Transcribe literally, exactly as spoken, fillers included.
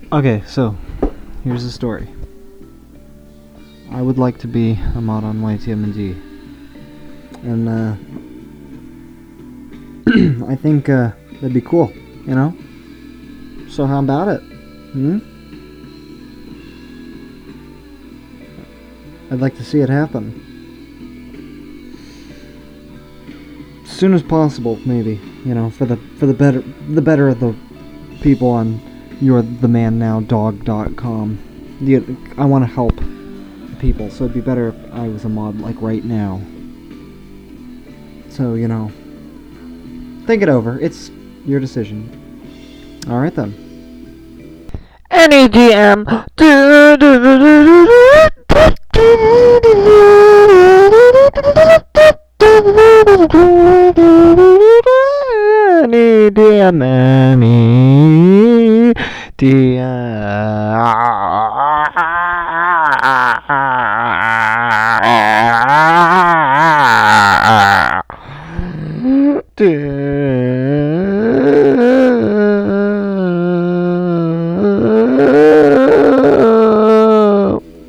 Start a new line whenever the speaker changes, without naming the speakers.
Okay, so here's the story. I would like to be a mod on Y T M N D, and uh, I think uh, that'd be cool, you know? So how about it? Hmm? I'd like to see it happen. As soon as possible, maybe, you know, for the for the better the better of the people on you're the man now dog dot com. I want to help people, so it'd be better if I was a mod like right now. So, you know, think it over. It's your decision. Alright then.
Any D M. Any D M. Any D M.